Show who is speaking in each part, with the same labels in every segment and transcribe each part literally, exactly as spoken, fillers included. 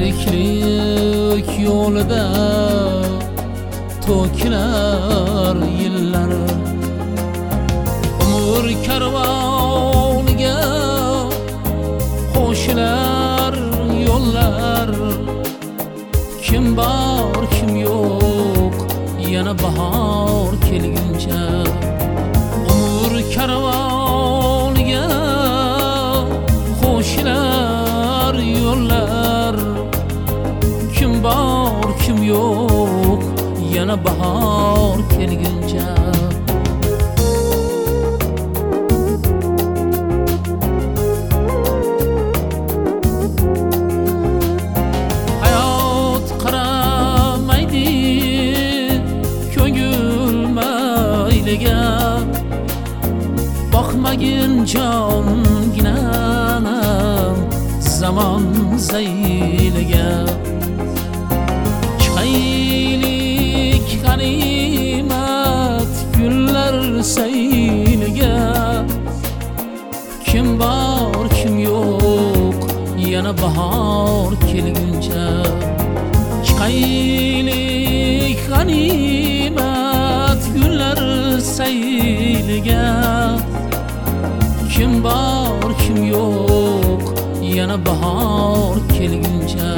Speaker 1: tiriklik yo'lida to'kilar yillar. Umr karvoniga qo'shilar yo'llar. Kim bor kim yo'q yana bahor kelguncha. Umr karvoniga qo'shilar yo'llar. Kim bor kim yo'q yana bahor kelguncha. Hayot qaramaydi ko'ngil mayliga. Boqmagin jonginam zamon zayliga. Chiqaylik g'animat gullar sayliga. Kim bor kim yo'q yana bahor kelguncha. Chiqaylik g'animat gullar sayliga. Kim bor kim yo'q yana bahor kelguncha.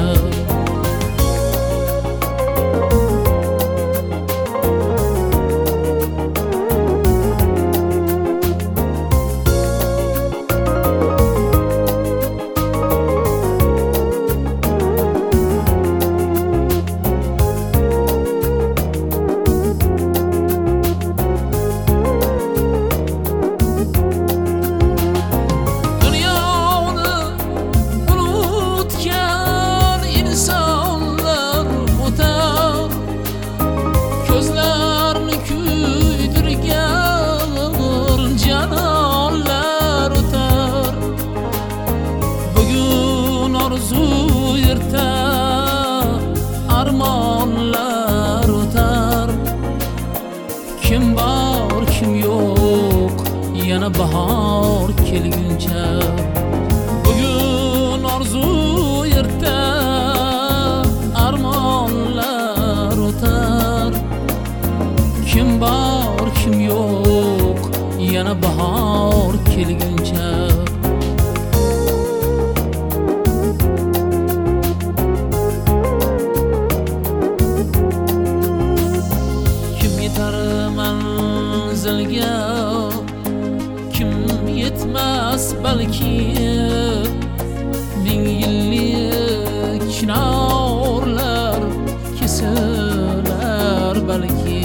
Speaker 1: Gözlerini kuydirgan canonlar o'tar. Bugun orzu erta armonlar o'tar. Kim bor kim yo'q yana bahor kelguncha. Bugun orzu erta armonlar o'tar. Kim bor kim yo'q yana bahor kelguncha. Kim yetar manzilga kim yetmas balki. Ming yillik chinorlar kesilar balki.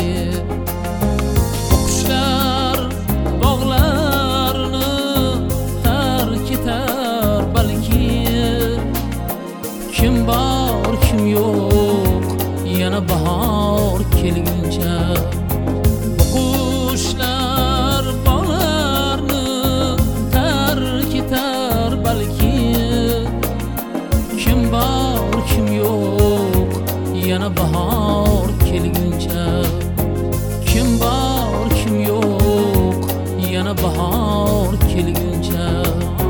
Speaker 1: Kim bor kim yo'q yana bahor kelguncha. Qushlar bog'larni tark etar balki. Kim bor kim yo'q yana bahor kelguncha. Kim bor kim yo'q yana bahor kelguncha.